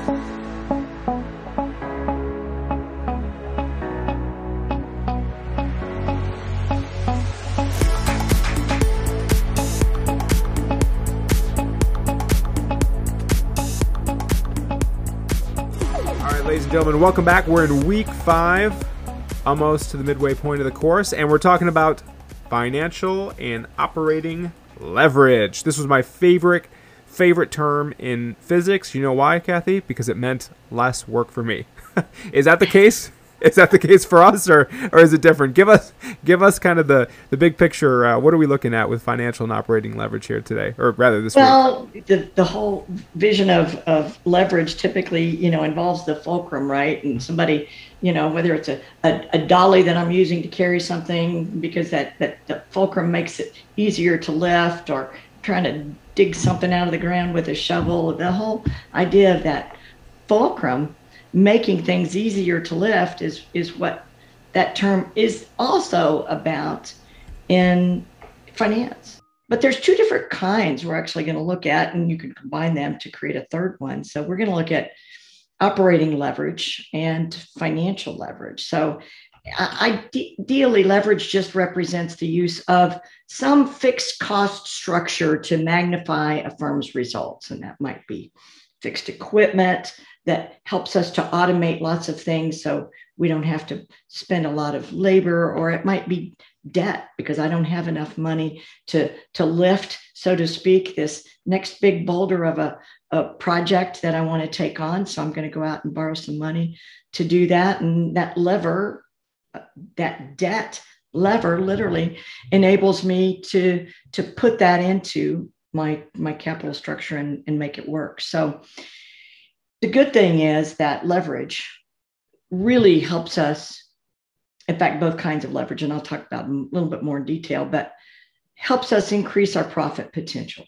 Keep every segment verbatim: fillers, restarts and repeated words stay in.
Ladies and gentlemen, welcome back. We're in week five, almost to the midway point of the course, and we're talking about financial and operating leverage. This was my favorite, favorite term in physics. You know why, Kathy? Because it meant less work for me. Is that the case? Is that the case for us, or or is it different? Give us give us kind of the, the big picture. Uh, what are we looking at with financial and operating leverage here today, or rather this well, week? Well, the, the whole vision of, of leverage typically, you know, involves the fulcrum, right? And somebody, you know, whether it's a, a, a dolly that I'm using to carry something because that, that the fulcrum makes it easier to lift, or trying to dig something out of the ground with a shovel. The whole idea of that fulcrum making things easier to lift is is what that term is also about in finance. But there's two different kinds we're actually going to look at, and you can combine them to create a third one. So we're going to look at operating leverage and financial leverage. So ideally, leverage just represents the use of some fixed cost structure to magnify a firm's results. And that might be fixed equipment that helps us to automate lots of things so we don't have to spend a lot of labor, or it might be debt because I don't have enough money to, to lift, so to speak, this next big boulder of a, a project that I want to take on. So I'm going to go out and borrow some money to do that. And that lever, that debt lever literally enables me to, to put that into my, my capital structure and, and make it work. So the good thing is that leverage really helps us, in fact, both kinds of leverage, and I'll talk about a little bit more in detail, but helps us increase our profit potential.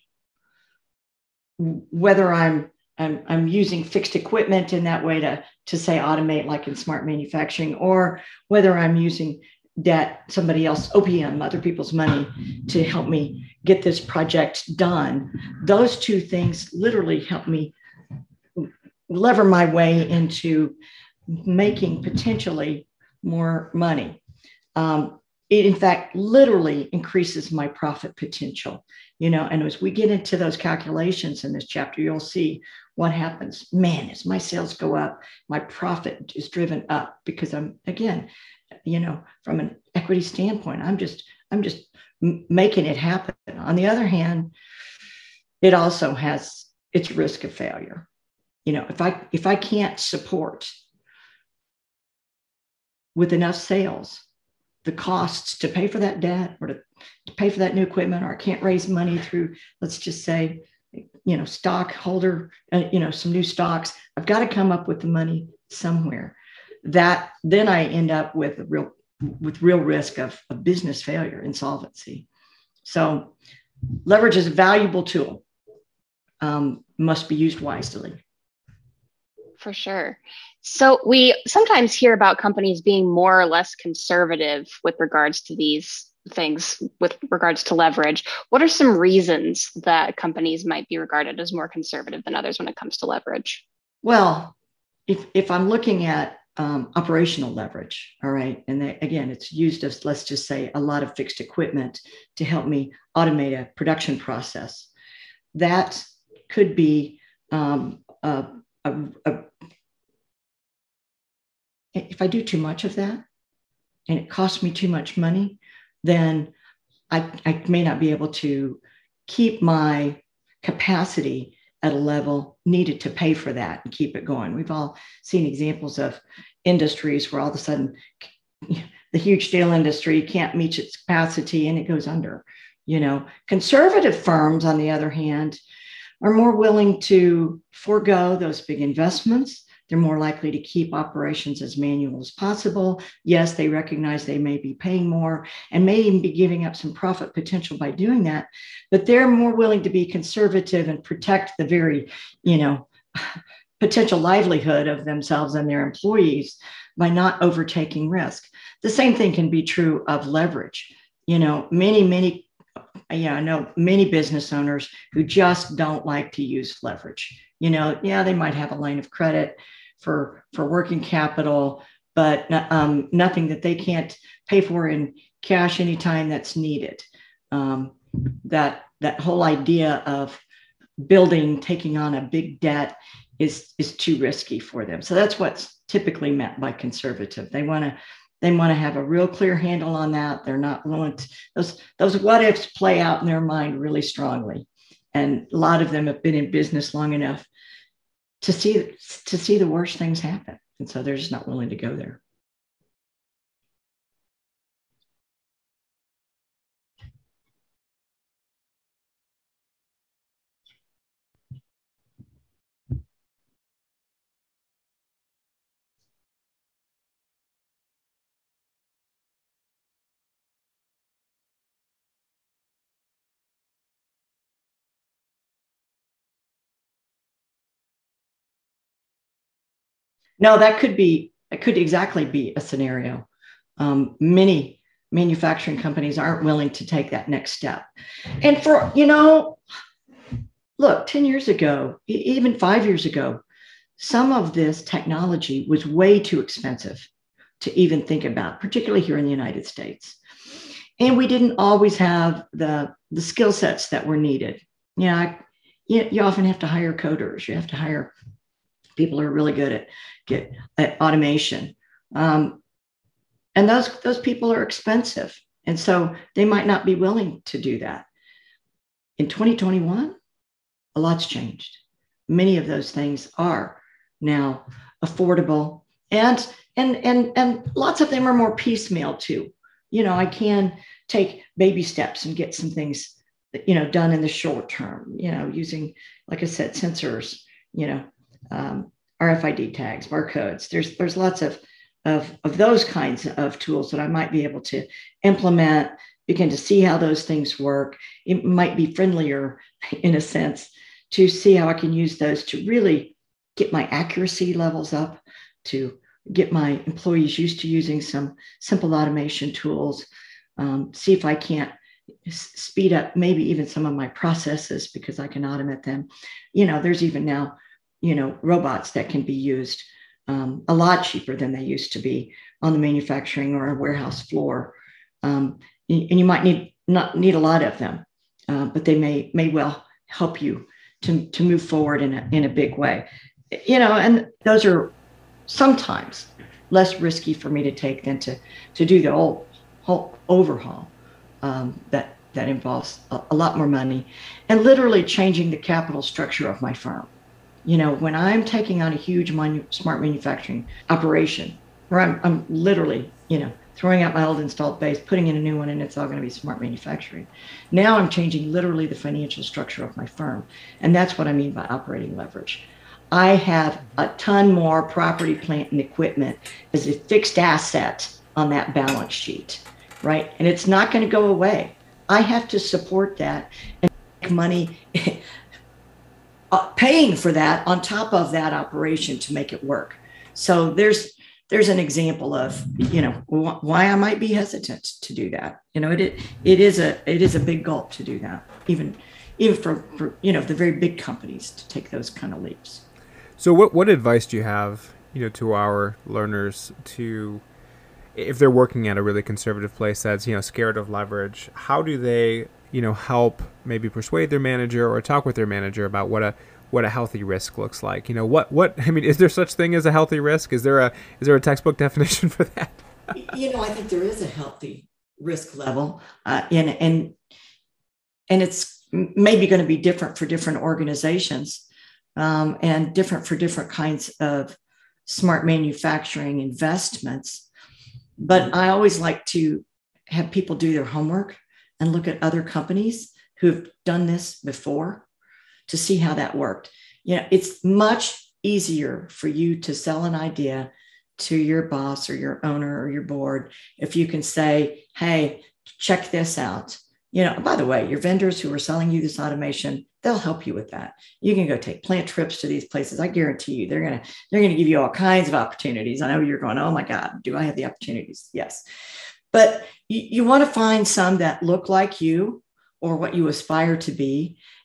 Whether I'm I'm, I'm using fixed equipment in that way to, to say automate like in smart manufacturing, or whether I'm using debt, somebody else, O P M, other people's money to help me get this project done. Those two things literally help me lever my way into making potentially more money. Um, it, in fact, literally increases my profit potential, you know, and as we get into those calculations in this chapter, you'll see what happens. Man, as my sales go up, my profit is driven up because I'm, again, you know, from an equity standpoint, I'm just, I'm just m- making it happen. On the other hand, it also has its risk of failure. You know, if I if I can't support with enough sales the costs to pay for that debt, or to, to pay for that new equipment, or I can't raise money through, let's just say, you know, stockholder, uh, you know, some new stocks, I've got to come up with the money somewhere. That then I end up with a real with real risk of, of business failure, insolvency. So leverage is a valuable tool, um, must be used wisely. For sure. So we sometimes hear about companies being more or less conservative with regards to these things, with regards to leverage. What are some reasons that companies might be regarded as more conservative than others when it comes to leverage? Well, if, if I'm looking at um, operational leverage, all right, and they, again, it's used as, let's just say, a lot of fixed equipment to help me automate a production process. That could be um, a A, a, if I do too much of that and it costs me too much money, then I, I may not be able to keep my capacity at a level needed to pay for that and keep it going. We've all seen examples of industries where all of a sudden the huge steel industry can't meet its capacity and it goes under. You know, conservative firms, on the other hand, are more willing to forego those big investments. They're more likely to keep operations as manual as possible. Yes, they recognize they may be paying more and may even be giving up some profit potential by doing that, but they're more willing to be conservative and protect the very, you know, potential livelihood of themselves and their employees by not overtaking risk. The same thing can be true of leverage. You know, many, many Yeah, I know many business owners who just don't like to use leverage. You know, yeah, they might have a line of credit for for working capital, but um, nothing that they can't pay for in cash anytime that's needed. Um, that that whole idea of building, taking on a big debt is is too risky for them. So that's what's typically meant by conservative. They want to they want to have a real clear handle on that. They're not willing to, those those what ifs play out in their mind really strongly. And a lot of them have been in business long enough to see to see the worst things happen. And so they're just not willing to go there. No, that could be, it could exactly be a scenario. Um, many manufacturing companies aren't willing to take that next step. And for, you know, look, ten years ago, even five years ago, some of this technology was way too expensive to even think about, particularly here in the United States. And we didn't always have the, the skill sets that were needed. You know, I, you, you often have to hire coders. You have to hire people who are really good at, get, at automation. Um, and those, those people are expensive. And so they might not be willing to do that. In twenty twenty-one, a lot's changed. Many of those things are now affordable, and, and, and, and lots of them are more piecemeal too. You know, I can take baby steps and get some things, you know, done in the short term, you know, using, like I said, sensors, you know, um, R F I D tags, barcodes. There's there's lots of, of, of those kinds of tools that I might be able to implement, begin to see how those things work. It might be friendlier in a sense to see how I can use those to really get my accuracy levels up, to get my employees used to using some simple automation tools, um, see if I can't speed up maybe even some of my processes because I can automate them. You know, there's even now, you know, robots that can be used um, a lot cheaper than they used to be on the manufacturing or a warehouse floor. Um, and you might need not need a lot of them, uh, but they may may well help you to, to move forward in a, in a big way. You know, and those are sometimes less risky for me to take than to, to do the whole, whole overhaul um, that, that involves a, a lot more money and literally changing the capital structure of my firm. You know, when I'm taking on a huge manu- smart manufacturing operation, where I'm, I'm literally, you know, throwing out my old installed base, putting in a new one, and it's all going to be smart manufacturing. Now I'm changing literally the financial structure of my firm. And that's what I mean by operating leverage. I have a ton more property, plant, and equipment as a fixed asset on that balance sheet, right? And it's not going to go away. I have to support that and make money uh, paying for that on top of that operation to make it work. So there's there's an example of, you know, wh- why I might be hesitant to do that. You know, it it, it is a it is a big gulp to do that, even even for, for you know the very big companies to take those kind of leaps. So what what advice do you have, you know, to our learners to, if they're working at a really conservative place that's, you know, scared of leverage, how do they, you know, help maybe persuade their manager or talk with their manager about what a what a healthy risk looks like? You know, what what I mean, is there such thing as a healthy risk? Is there a is there a textbook definition for that? You know, I think there is a healthy risk level, uh, and and and it's maybe going to be different for different organizations. Um, and different for different kinds of smart manufacturing investments. But I always like to have people do their homework and look at other companies who've done this before to see how that worked. You know, it's much easier for you to sell an idea to your boss or your owner or your board if you can say, hey, check this out. You know, by the way, your vendors who are selling you this automation, they'll help you with that. You can go take plant trips to these places. I guarantee you, they're gonna they're gonna give you all kinds of opportunities. I know you're going, oh my God, do I have the opportunities? Yes, but you, you want to find some that look like you or what you aspire to be,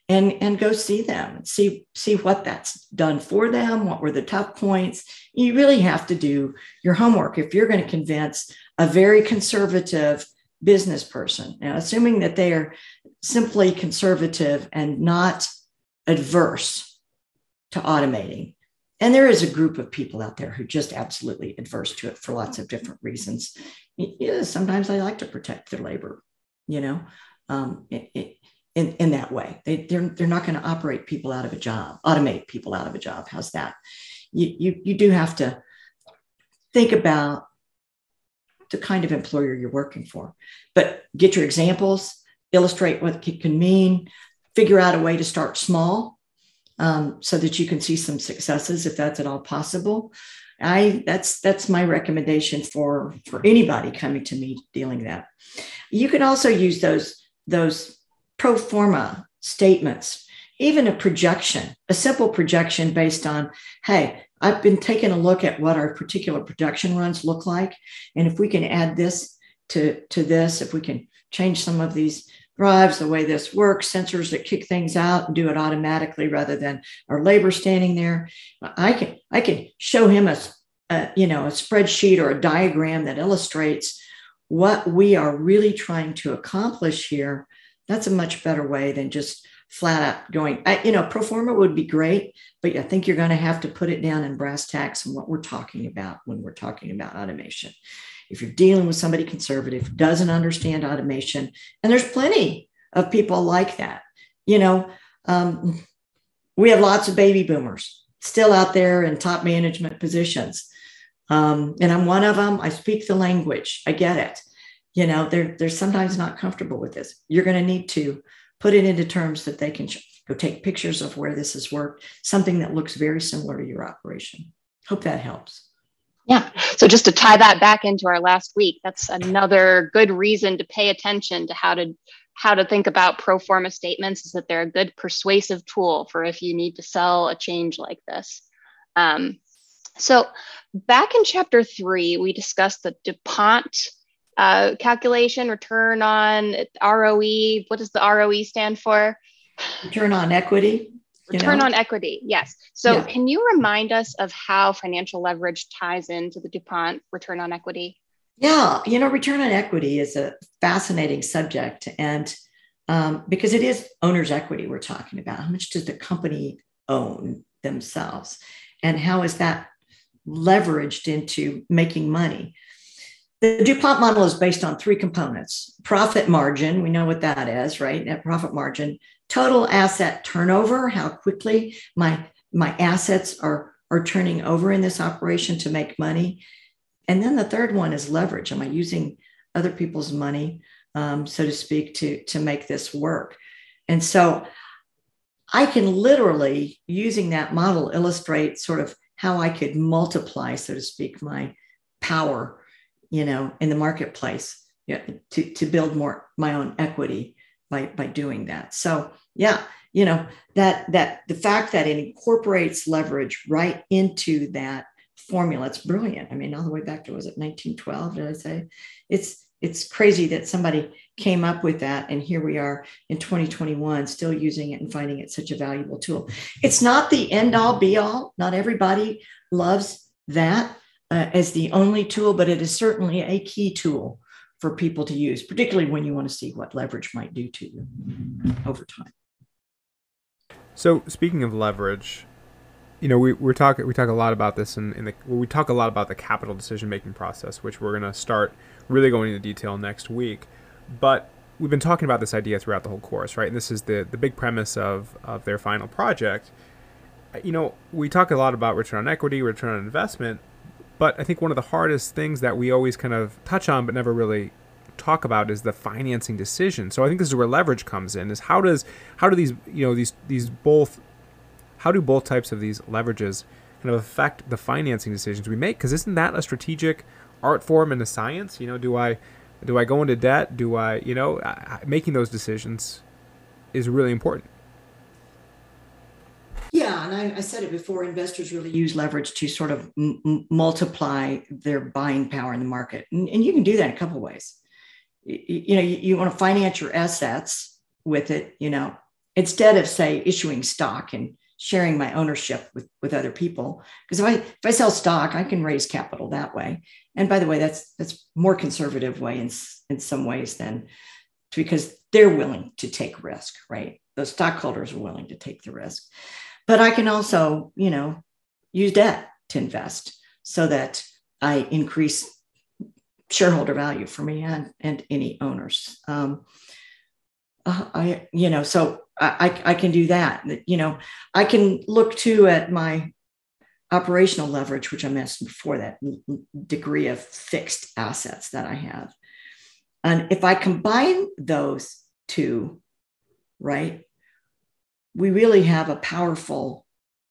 and and go see them, see see what that's done for them, what were the tough points. You really have to do your homework if you're going to convince a very conservative business person. Now, assuming that they are simply conservative and not adverse to automating. And there is a group of people out there who just absolutely adverse to it for lots of different reasons. Yeah, sometimes they like to protect their labor, you know, um, it, in, in that way. They, they're, they're not going to operate people out of a job, automate people out of a job. How's that? You, you, you do have to think about the kind of employer you're working for, but get your examples, illustrate what it can mean, figure out a way to start small um, so that you can see some successes if that's at all possible. I that's that's my recommendation for, for anybody coming to me dealing that. You can also use those, those pro forma statements, even a projection, a simple projection based on, hey, I've been taking a look at what our particular production runs look like. And if we can add this to, to this, if we can change some of these drives, the way this works, sensors that kick things out and do it automatically rather than our labor standing there, I can, I can show him a, a, you know, a spreadsheet or a diagram that illustrates what we are really trying to accomplish here. That's a much better way than just flat out going, I, you know, pro forma would be great, but I think you're going to have to put it down in brass tacks and what we're talking about when we're talking about automation. If you're dealing with somebody conservative who doesn't understand automation, and there's plenty of people like that, you know, um, we have lots of baby boomers still out there in top management positions. Um, and I'm one of them. I speak the language. I get it. You know, they're, they're sometimes not comfortable with this. You're going to need to put it into terms that they can go take pictures of where this has worked, something that looks very similar to your operation. Hope that helps. Yeah. So just to tie that back into our last week, that's another good reason to pay attention to how to how to think about pro forma statements, is that they're a good persuasive tool for if you need to sell a change like this. Um, so back in chapter three, we discussed the DuPont uh, calculation, return on R O E. What does the R O E stand for? Return on equity. Return know? on equity, yes. So yeah. Can you remind us of how financial leverage ties into the DuPont return on equity? Yeah, you know, return on equity is a fascinating subject. And um, because it is owner's equity we're talking about. How much does the company own themselves? And how is that leveraged into making money? The DuPont model is based on three components. Profit margin, we know what that is, right? Net profit margin. Total asset turnover, how quickly my, my assets are, are turning over in this operation to make money. And then the third one is leverage. Am I using other people's money, um, so to speak, to, to make this work? And so I can literally, using that model, illustrate sort of how I could multiply, so to speak, my power, you know, in the marketplace, yeah, to, to build more my own equity by, by doing that. So yeah, you know, that, that the fact that it incorporates leverage right into that formula, it's brilliant. I mean, all the way back to, was it nineteen twelve, did I say? It's, it's crazy that somebody came up with that. And here we are in twenty twenty-one, still using it and finding it such a valuable tool. It's not the end all be all. Not everybody loves that uh, as the only tool, but it is certainly a key tool for people to use, particularly when you want to see what leverage might do to you over time. So speaking of leverage, you know, we we talk we talk a lot about this in, in the well, we talk a lot about the capital decision making process, which we're going to start really going into detail next week. But we've been talking about this idea throughout the whole course, right? And this is the the big premise of of their final project. You know, we talk a lot about return on equity, return on investment, but I think one of the hardest things that we always kind of touch on but never really talk about is the financing decision. So I think this is where leverage comes in. Is how does how do these you know these these both how do both types of these leverages kind of affect the financing decisions we make? Because isn't that a strategic art form and a science? You know, do I do I go into debt? Do I you know making those decisions is really important. Yeah, and I, I said it before, investors really use leverage to sort of m- multiply their buying power in the market. And, and you can do that in a couple of ways. You, you know, you, you want to finance your assets with it, you know, instead of say issuing stock and sharing my ownership with, with other people. Because if I if I sell stock, I can raise capital that way. And by the way, that's that's more conservative way in, in some ways than because they're willing to take risk, right? Those stockholders are willing to take the risk. But I can also, you know, use debt to invest so that I increase shareholder value for me and, and any owners. Um, uh, I, you know, so I, I can do that. You know, I can look too at my operational leverage, which I mentioned before, that degree of fixed assets that I have. And if I combine those two, right, we really have a powerful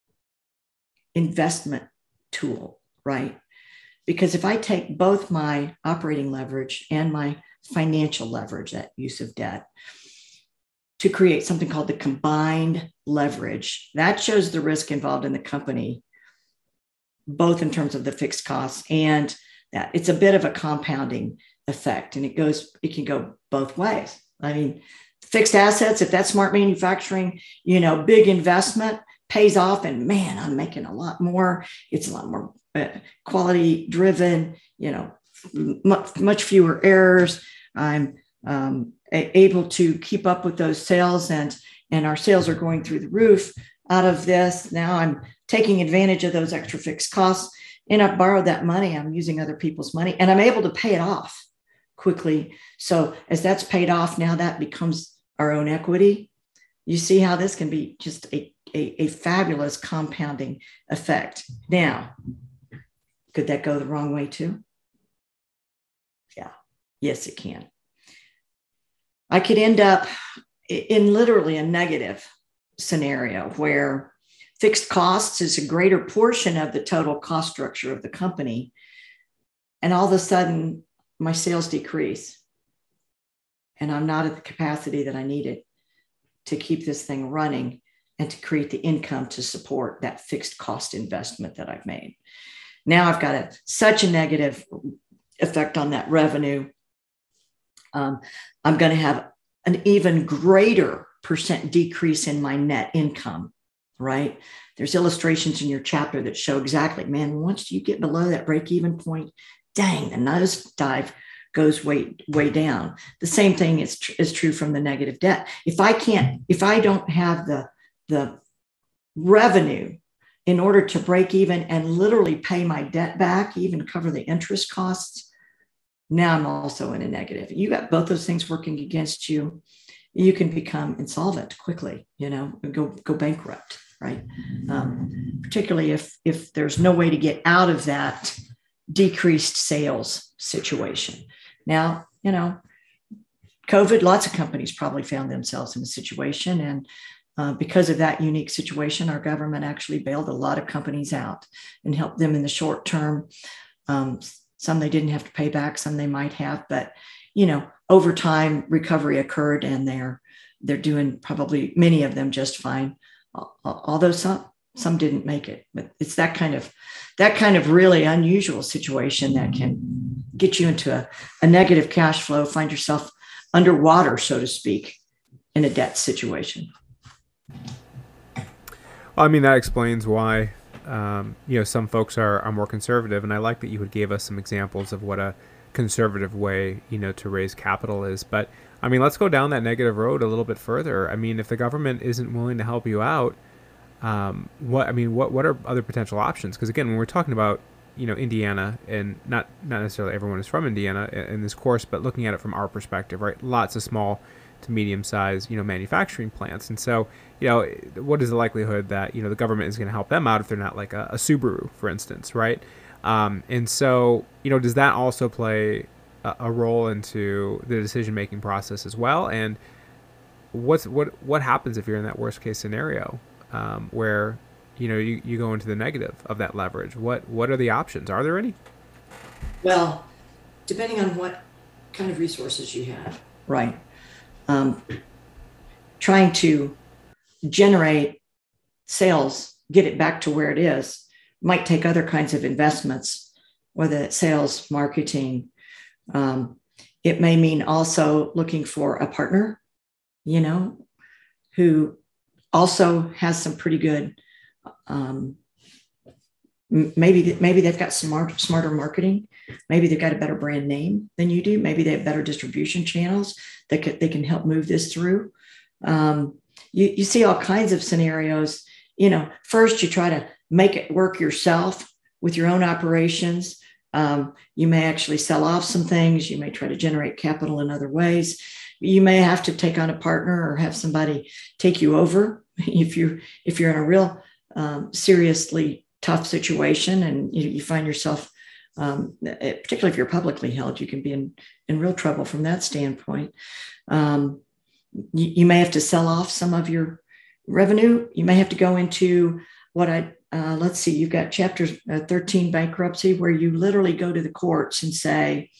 investment tool, right? Because if I take both my operating leverage and my financial leverage, that use of debt, to create something called the combined leverage, that shows the risk involved in the company, both in terms of the fixed costs and that it's a bit of a compounding effect. And it goes, it can go both ways. I mean, fixed assets, if that's smart manufacturing, you know, big investment pays off and man, I'm making a lot more. It's a lot more uh, quality driven, you know, much, much fewer errors. I'm um, a- able to keep up with those sales and, and our sales are going through the roof out of this. Now I'm taking advantage of those extra fixed costs and I've borrowed that money. I'm using other people's money and I'm able to pay it off quickly. So as that's paid off, now that becomes our own equity. You see how this can be just a, a, a fabulous compounding effect. Now, could that go the wrong way too? Yeah, yes, it can. I could end up in literally a negative scenario where fixed costs is a greater portion of the total cost structure of the company. And all of a sudden, my sales decrease. And I'm not at the capacity that I needed to keep this thing running and to create the income to support that fixed cost investment that I've made. Now I've got a, such a negative effect on that revenue. Um, I'm going to have an even greater percent decrease in my net income, right? There's illustrations in your chapter that show exactly, man, once you get below that break-even point, dang, the nosedive goes way, way down. The same thing is, tr- is true from the negative debt. If I can't, if I don't have the, the revenue in order to break even and literally pay my debt back, even cover the interest costs, now I'm also in a negative. You got both those things working against you. You can become insolvent quickly, you know, go, go bankrupt, right? Um, particularly if, if there's no way to get out of that decreased sales situation. Now, you know, COVID, lots of companies probably found themselves in a situation. And uh, because of that unique situation, our government actually bailed a lot of companies out and helped them in the short term. Um, some they didn't have to pay back, some they might have, but, you know, over time, recovery occurred and they're, they're doing probably many of them just fine, although some, some didn't make it. But it's that kind of, that kind of really unusual situation that can get you into a, a negative cash flow, find yourself underwater, so to speak, in a debt situation. Well, I mean, that explains why, um, you know, some folks are, are more conservative. And I like that you had gave us some examples of what a conservative way, you know, to raise capital is. But I mean, let's go down that negative road a little bit further. I mean, if the government isn't willing to help you out, um, what, I mean, what, what are other potential options? Because again, when we're talking about, you know, Indiana, and not, not necessarily everyone is from Indiana in, in this course, but looking at it from our perspective, right? Lots of small to medium-sized, you know, manufacturing plants. And so, you know, what is the likelihood that, you know, the government is going to help them out if they're not like a, a Subaru, for instance, right? Um, and so, you know, does that also play a, a role into the decision-making process as well? And what's what what happens if you're in that worst-case scenario um, where, you know, you, you go into the negative of that leverage? What what are the options? Are there any? Well, depending on what kind of resources you have, right? Um, trying to generate sales, get it back to where it is, might take other kinds of investments, whether it's sales, marketing. Um, it may mean also looking for a partner, you know, who also has some pretty good, um, maybe maybe they've got smart, smarter marketing. Maybe they've got a better brand name than you do. Maybe they have better distribution channels that could, they can help move this through. Um, you, you see all kinds of scenarios. You know, first you try to make it work yourself with your own operations. Um, you may actually sell off some things. You may try to generate capital in other ways. You may have to take on a partner or have somebody take you over if you if you're in a real um, seriously tough situation and you, you find yourself, um, particularly if you're publicly held, you can be in, in real trouble from that standpoint. Um, you, you may have to sell off some of your revenue. You may have to go into what I, uh, let's see, you've got chapter uh, thirteen bankruptcy, where you literally go to the courts and say,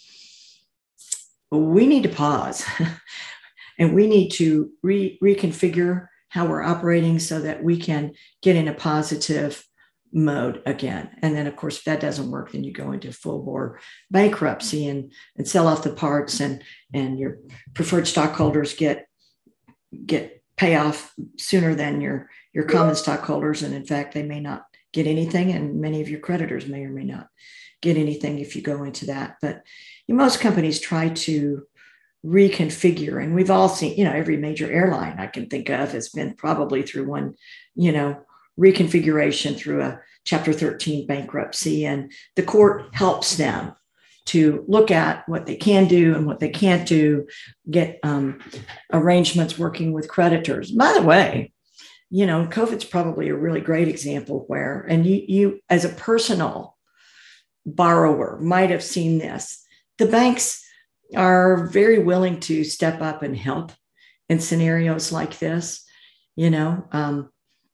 we need to pause and we need to re- reconfigure how we're operating so that we can get in a positive mode again. And then, of course, if that doesn't work, then you go into full bore bankruptcy and, and sell off the parts, and, and your preferred stockholders get, get payoff sooner than your, your common stockholders. And in fact, they may not get anything. And many of your creditors may or may not get anything if you go into that. But most companies try to reconfigure. And we've all seen, you know, every major airline I can think of has been probably through one, you know, reconfiguration through a chapter thirteen bankruptcy. And the court helps them to look at what they can do and what they can't do, get um, arrangements working with creditors. By the way, you know, COVID's probably a really great example where, and you, you as a personal borrower might have seen this. The banks are very willing to step up and help in scenarios like this. You know, um,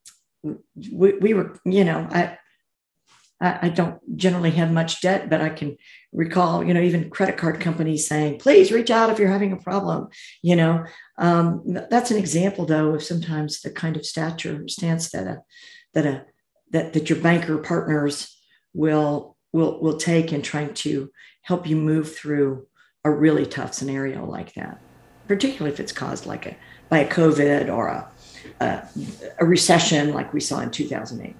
we, we were, you know, I, I don't generally have much debt, but I can recall, you know, even credit card companies saying, please reach out if you're having a problem. You know, um, that's an example, though, of sometimes the kind of stature stance that a, that a, that, that your banker partners will, will, will take in trying to help you move through a really tough scenario like that, particularly if it's caused like a, by a COVID or a, a, a recession like we saw in two thousand eight.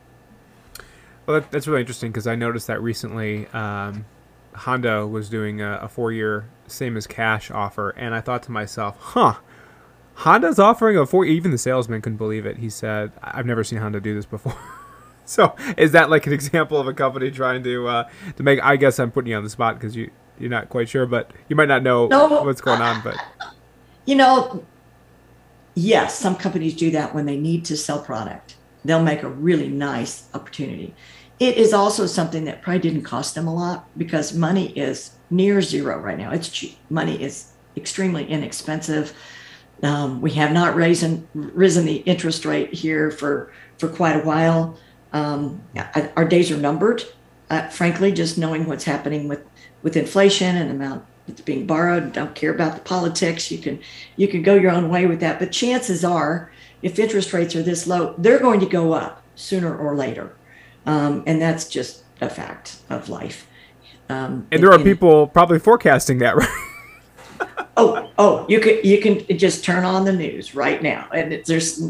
Well, that, that's really interesting because I noticed that recently um, Honda was doing a, a four-year same as cash offer, and I thought to myself, huh, Honda's offering a four, even the salesman couldn't believe it. He said, I've never seen Honda do this before. So is that like an example of a company trying to uh, to make, I guess I'm putting you on the spot because you, you're not quite sure, but you might not know no, what's going on. But you know, yes, some companies do that when they need to sell product. They'll make a really nice opportunity. It is also something that probably didn't cost them a lot because money is near zero right now. It's cheap. Money is extremely inexpensive. Um, we have not risen, risen the interest rate here for, for quite a while. Um, our days are numbered, uh, frankly, just knowing what's happening with, with inflation and the amount that's being borrowed. Don't care about the politics. You can, you can go your own way with that. But chances are, if interest rates are this low, they're going to go up sooner or later. Um, and that's just a fact of life. Um, and there and, are people probably forecasting that, right? oh, oh, you can you can just turn on the news right now, and it, there's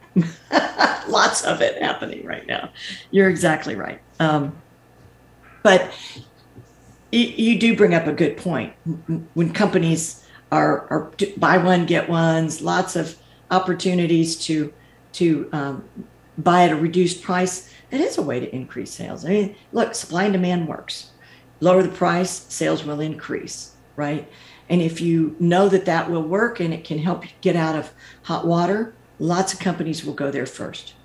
lots of it happening right now. You're exactly right. Um, but you, you do bring up a good point. When companies are, are buy one get ones, lots of opportunities to to um, buy at a reduced price. It is a way to increase sales. I mean, look, supply and demand works. Lower the price, sales will increase, right? And if you know that that will work and it can help you get out of hot water, lots of companies will go there first.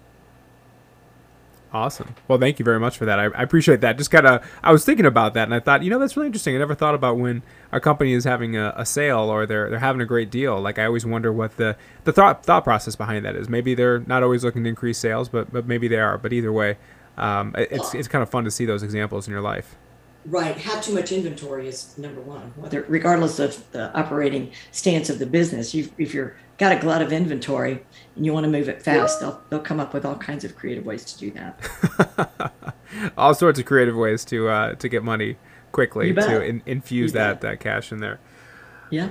Awesome. Well, thank you very much for that. I, I appreciate that. Just kind of, I was thinking about that, and I thought, you know, that's really interesting. I never thought about when a company is having a, a sale or they're they're having a great deal. Like I always wonder what the the thought thought process behind that is. Maybe they're not always looking to increase sales, but but maybe they are. But either way, um, it's it's kind of fun to see those examples in your life. Right. Have too much inventory is number one. Whether regardless of the operating stance of the business, you if you're got a glut of inventory and you want to move it fast, they'll they'll come up with all kinds of creative ways to do that. All sorts of creative ways to uh, to get money quickly to in, infuse that, that cash in there. Yeah.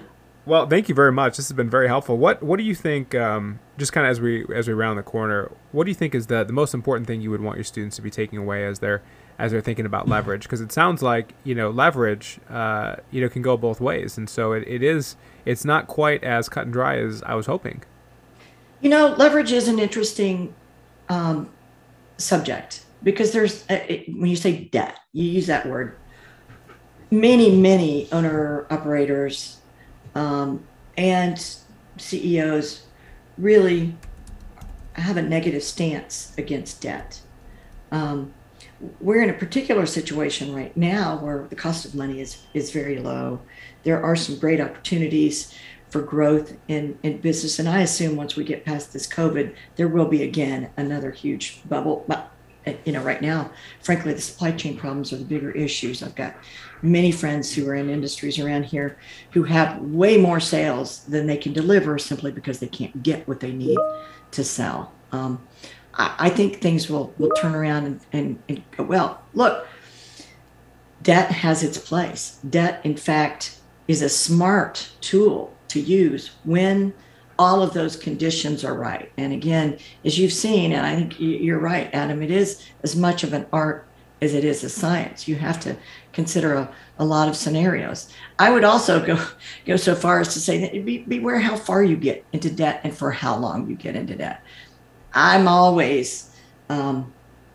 Well, thank you very much. This has been very helpful. What What do you think? Um, just kind of as we as we round the corner, what do you think is the the most important thing you would want your students to be taking away as they're as they're thinking about leverage? Because it sounds like you know leverage, uh, you know, can go both ways, and so it, it is. It's not quite as cut and dry as I was hoping. You know, leverage is an interesting um, subject because there's a, it, when you say debt, you use that word. Many, many owner operators um, and C E Os really have a negative stance against debt. Um, we're in a particular situation right now where the cost of money is is very low. There are some great opportunities for growth in, in business. And I assume once we get past this COVID, there will be again another huge bubble. But, you know, right now, frankly, the supply chain problems are the bigger issues. I've got many friends who are in industries around here who have way more sales than they can deliver simply because they can't get what they need to sell. Um, I, I think things will, will turn around and, and, and go, well, look, debt has its place. Debt, in fact, is a smart tool to use when all of those conditions are right. And again, as you've seen, and I think you're right, Adam, it is as much of an art as it is a science. You have to consider a, a lot of scenarios. I would also go go so far as to say that be, beware how far you get into debt and for how long you get into debt. I'm always um,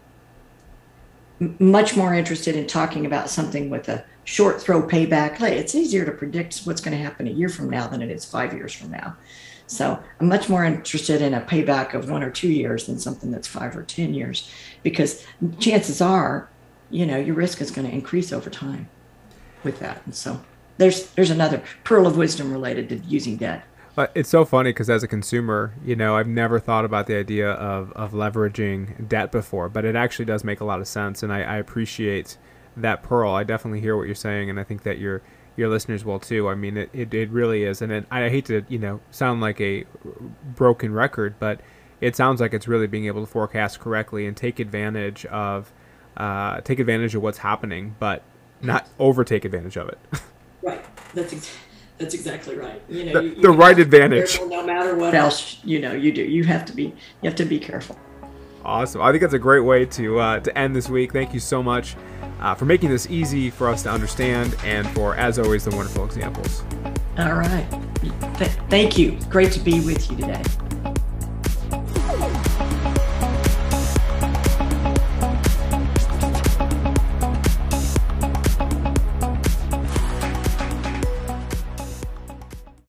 m- much more interested in talking about something with a short throw payback. Hey, it's easier to predict what's going to happen a year from now than it is five years from now. So I'm much more interested in a payback of one or two years than something that's five or ten years, because chances are, you know, your risk is going to increase over time with that. And so there's there's another pearl of wisdom related to using debt. But it's so funny because as a consumer, you know, I've never thought about the idea of, of leveraging debt before, but it actually does make a lot of sense. And I, I appreciate that pearl. I definitely hear what you're saying, and I think that your your listeners will too. I mean, it, it, it really is. And it, I hate to, you know, sound like a broken record, but it sounds like it's really being able to forecast correctly and take advantage of uh, take advantage of what's happening, but not overtake advantage of it. Right. That's ex- that's exactly right. You know, the, you, you the right advantage. No matter what else, you know, you do. You have to be you have to be careful. Awesome. I think that's a great way to uh, to end this week. Thank you so much uh, for making this easy for us to understand, and for, as always, the wonderful examples. All right. Th- thank you. Great to be with you today.